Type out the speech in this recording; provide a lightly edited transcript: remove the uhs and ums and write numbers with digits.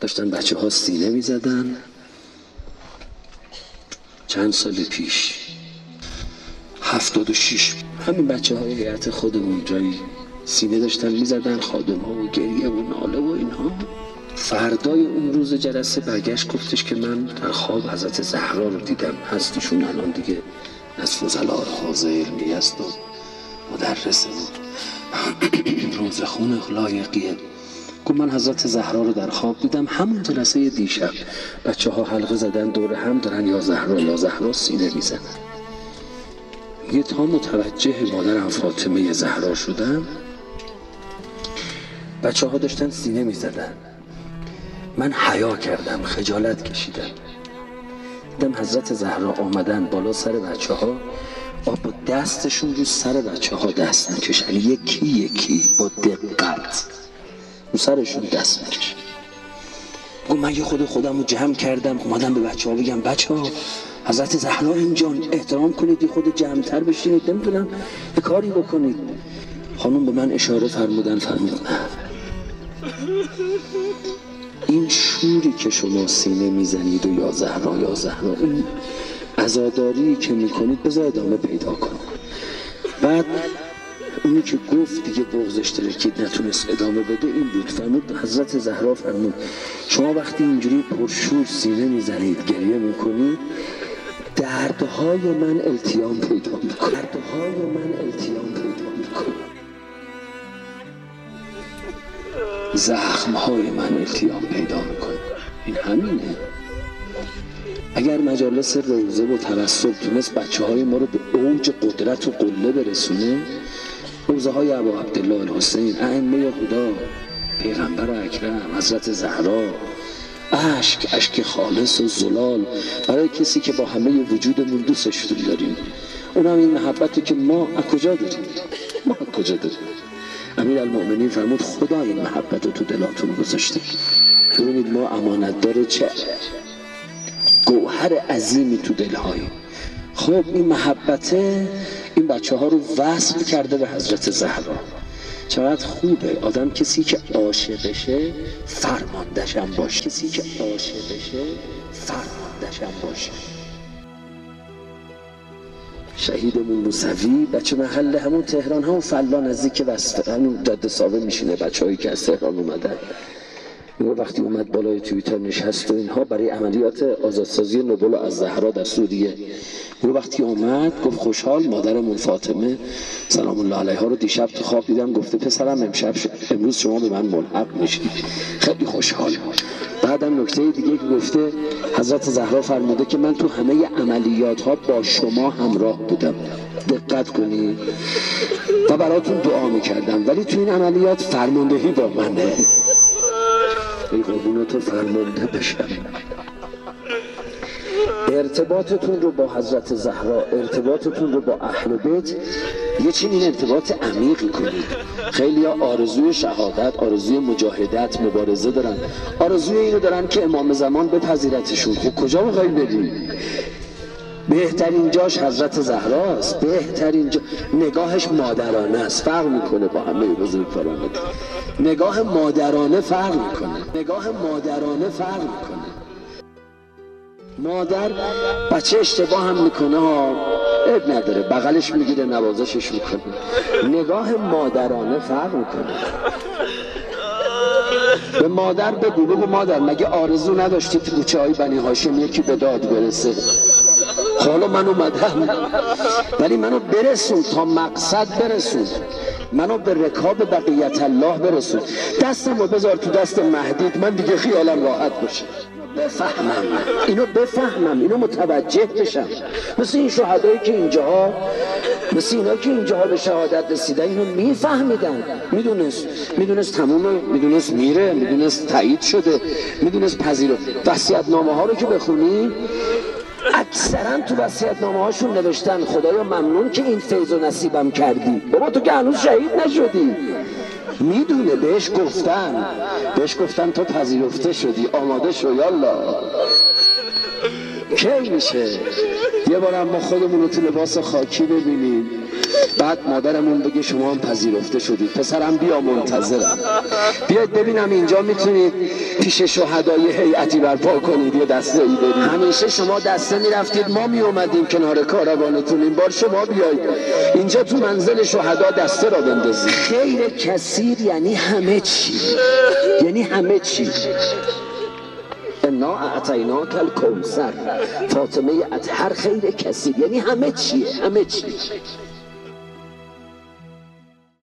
داشتن بچه ها سینه می زدن. چند سال پیش 76 همین بچه های هیئت خودمون جایی سینه داشتن می زدن، خادم ها و گریه و ناله و اینها. فردای اون روز جلسه برگشت گفتش که من در خواب حضرت زهرا رو دیدم. هستشون الان دیگه از فضلای حوزه علمی است و مدرس روزخون لایقیه. گفت من حضرت زهرا رو در خواب دیدم. همون جلسه دیشب بچه ها حلقه زدن دور هم دارن یا زهرا یا زهرا سینه میزنن. میگه تا متوجه مادرم فاطمه زهرا شدم بچه ها داشتن سینه میزدن. من حیا کردم، خجالت کشیدم. دیدم حضرت زهرا آمدن بالا سر بچه ها با دستشون رو سر بچه ها دست میکشن، یکی یکی با دقت رو سرشون دست میکشن. گفت من یه خودم رو جمع کردم اومدم به بچه ها بگم بچه ها حضرت زهرا اینجا، احترام کنید، یه خود جمع‌تر بشینید، نمیدونم یه کاری بکنید. خانم به من اشاره فرمودن، فرمود نه، این شوری که شما سینه میزنید و یا زهرا یا زهرا، این عزاداری که میکنید بذار ادامه پیدا کنه. بعد اونی که گفت دیگه بغضش ترکید نتونست ادامه بده این بود. فرمود حضرت زهرا فرمود شما وقتی اینجوری پرشور سینه میزنید گریه میکنید دردهای من التیام پیدا میکنه، دردهای من التیام پیدا میکنه، زخمهای من التیام پیدا میکنه. این همینه. اگر مجالس روزه و توسل تونست بچه های ما رو به اوج قدرت و قله برسونه، روزه های ابا عبدالله الحسین، ائمه خدا، پیغمبر اکرم، حضرت زهرا، اشک خالص و زلال برای کسی که با همه وجودمون دوستش داریم. اونم این محبتی که ما از کجا داریم؟ ما از کجا داریم؟ امیرالمؤمنین فرمود خدا این محبت رو تو دلاتون گذاشته. ببینید ما امانتدار چه گوهر عظیمی تو دلهایی. خب این محبته این بچه ها رو وصل کرده به حضرت زهرا. چقدر خوبه آدم کسی که عاشقشه فرمانده‌شم باشه، کسی که عاشقشه فرمانده‌شم باشه. شهیدمون موسوی بچه محل همون تهران، همون فلا نزدیک همون جاده ثابت میشینه. بچه هایی که از تهران اومدن وقتی اومد بالای توییتر نشست و اینها برای عملیات آزادسازی نوبل از زهرا در سوریه، وقتی اومد گفت خوشحال مادرمون فاطمه سلام الله علیها رو دیشب تو خواب دیدم، گفته پسرم امروز شما به من ملحق میشید. خیلی خوشحال. بعدم نکته دیگه که گفته حضرت زهرا فرموده که من تو همه عملیات ها با شما همراه بودم، دقت کنید، و براتون دعا میکردم، ولی تو این عملیات فرماندهی با منه. ای قربونتو فرمانده بشم. ارتباطتون رو با حضرت زهرا، ارتباطتون رو با اهل بیت یه چنین ارتباط عمیقی کنید. خیلی ها آرزوی شهادت، آرزوی مجاهدت، مبارزه دارن، آرزوی اینو دارن که امام زمان بپذیرتشون. خب کجا میخوایی بریم؟ بهترین جاش حضرت زهراست، بهترین جا. نگاهش مادرانه است، فرق میکنه با همه بزرگواران. نگاه مادرانه فرق میکنه، نگاه مادرانه فرق میکنه. مادر بچه اشتباه هم میکنه ها، عیب نداره، بغلش میگیره نوازشش میکنه. نگاه مادرانه فرق میکنه. به مادر بگو مادر مگه آرزو نداشتی تو کوچه های بنی هاشم یکی به داد برسه؟ حالا من اومدم ولی منو برسون تا مقصد برسون، منو به رکاب بقیت الله برسون. دستمو بذار تو دست مهدیت، من دیگه خیالم راحت باشه. بفهمم اینو متوجه بشم. مثل این شهدایی که اینجاها، مثل اینا که اینجاها به شهادت رسیدن، اینو میفهمیدن، میدونست تمومه، میدونست میره، میدونست تایید شده، میدونست پذیرفت. وصیت‌نامه ها رو که بخونی اکثرا تو وصیت‌نامه هاشون نوشتن خدایا ممنون که این فیض و نصیبم کردی. بابا تو که هنوز شهید نشدی. میدونه، بهش گفتن تو پذیرفته شدی، آماده شو، یالا. کی میشه یه بارم ما خودمون رو تو لباس خاکی ببینیم؟ بعد مادرمون بگه شما هم پذیرفته شدید. پسرم بیا منتظرم، بیاید ببینم اینجا میتونید پیش شهدای هیئتی برپا کنید یه دسته ای برید. همیشه شما دسته میرفتید ما میومدیم کنار کاروانتون، این بار شما بیایید اینجا تو منزل شهدا دسته را بندازید. خیر کثیر یعنی همه چی، یعنی همه چی. انا اعطیناک الکوثر، فاطمه اطهر خیر کثیر یعنی همه چیه، همه چی.